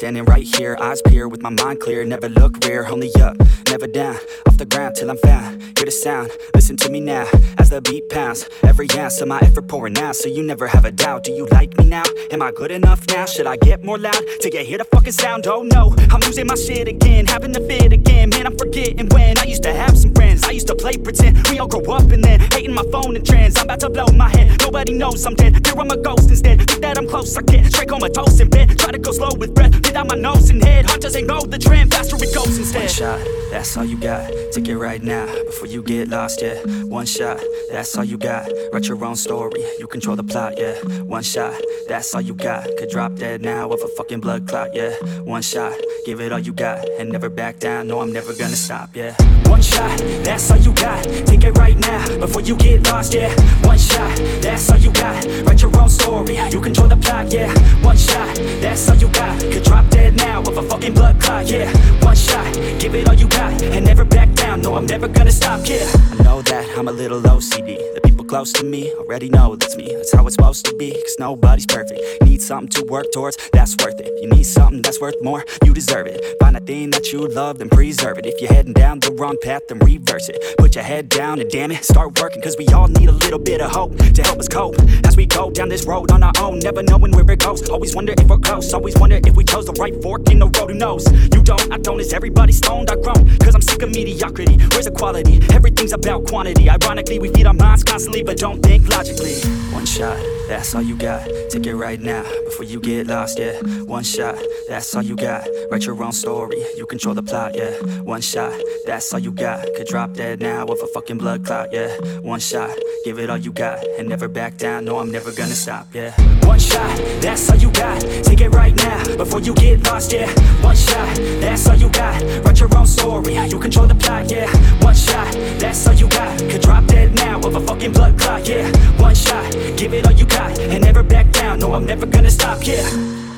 standing right here, eyes peer with my mind clear. Never look rear, only up, never down. Off the ground till I'm found, hear the sound. Listen to me now, as the beat pounds. Every ounce of my effort pouring out, so you never have a doubt. Do you like me now? Am I good enough now? Should I get more loud to get hear the fucking sound? Oh no, I'm losing my shit again, having to fit again. Man, I'm forgetting when I used to have some friends. I used to play pretend, we all grow up and then hating my phone and trends. I'm about to blow my head, nobody knows I'm dead. Here I'm a ghost instead, think that I'm close, I get straight comatose in bed. Try to go slow with breath, without my nose and head. Heart doesn't go the trend, faster it goes instead. One shot, that's all you got, take it right now, before you get lost, yeah. One shot, that's all you got, write your own story, you control the plot, yeah. One shot, that's all you got, could drop dead now of a fucking blood clot, yeah. One shot, give it all you got, and never back down, no I'm never gonna stop, yeah. One shot, that's all you got, take it right now, before you get lost, yeah. One shot, that's all you got, write your own story, you control the plot, yeah. One shot, that's all you got, could drop dead now of a fucking blood clot, yeah. One shot, give it all you got, and never back down, no I'm never gonna stop, yeah. I know that I'm a little OCD, the people close to me already know that's me. That's how it's supposed to be, cause nobody's perfect. You need something to work towards, that's worth it. You need something that's worth more, you deserve it. Find a thing that you love, then preserve it. If you're heading down the wrong path, then reverse it. Put your head down and damn it, start working, cause we all need a little bit of hope to help us cope as we go down this road on our own, never knowing where it goes. Always wonder if we're close, always wonder if we chose the right fork in the road. Who knows? You don't, I don't, is everybody stoned? I've grown, cause I'm sick of mediocrity. Where's the quality? Everything's about quantity. Ironically, we feed our minds constantly, but don't think logically. One shot, that's all you got, take it right now, before you get lost, yeah. One shot, that's all you got, write your own story, you control the plot, yeah. One shot, that's all you got, could drop dead now of a fucking blood clot, yeah. One shot, give it all you got, and never back down, no I'm never gonna stop, yeah. One shot, that's all you got, take it right now, before you get lost, yeah. One shot, that's all you got, write your own story, you control the plot, yeah. One shot, that's all you got, could drop dead now of a fucking blood clot, yeah. One shot, give it all you got, and never back down, no I'm never gonna stop, yeah.